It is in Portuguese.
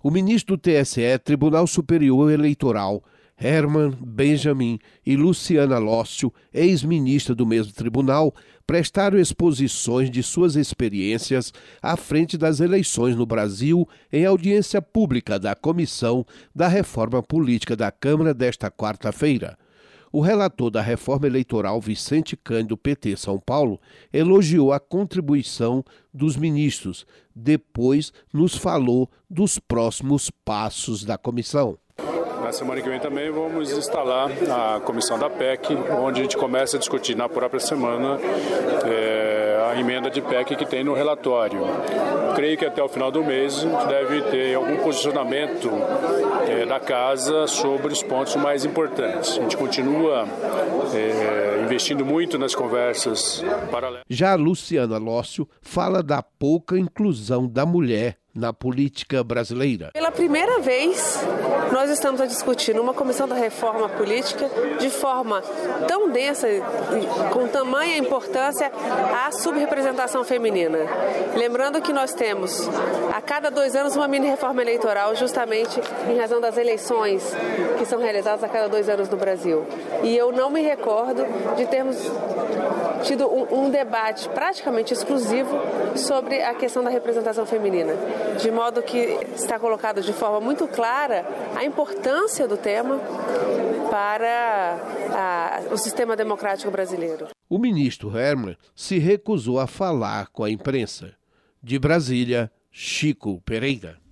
O ministro do TSE, Tribunal Superior Eleitoral, Herman Benjamin e Luciana Lócio, ex-ministra do mesmo tribunal, prestaram exposições de suas experiências à frente das eleições no Brasil em audiência pública da Comissão da Reforma Política da Câmara desta quarta-feira. O relator da reforma eleitoral, Vicente Cândido, PT São Paulo, elogiou a contribuição dos ministros. Depois nos falou dos próximos passos da comissão. Na semana que vem também vamos instalar a comissão da PEC, onde a gente começa a discutir na própria semana a emenda de PEC que tem no relatório. Creio que até o final do mês a gente deve ter algum posicionamento da Casa sobre os pontos mais importantes. A gente continua investindo muito nas conversas paralelas. Já a Luciana Lócio fala da pouca inclusão da mulher na política brasileira. Pela primeira vez, nós estamos a discutir numa comissão da reforma política de forma tão densa, com tamanha importância, a subrepresentação feminina. Lembrando que nós temos a cada 2 anos uma mini reforma eleitoral, justamente em razão das eleições que são realizadas a cada 2 anos no Brasil. E eu não me recordo de termos tido um debate praticamente exclusivo sobre a questão da representação feminina. De modo que está colocado de forma muito clara a importância do tema para o sistema democrático brasileiro. O ministro Herman se recusou a falar com a imprensa. De Brasília, Chico Pereira.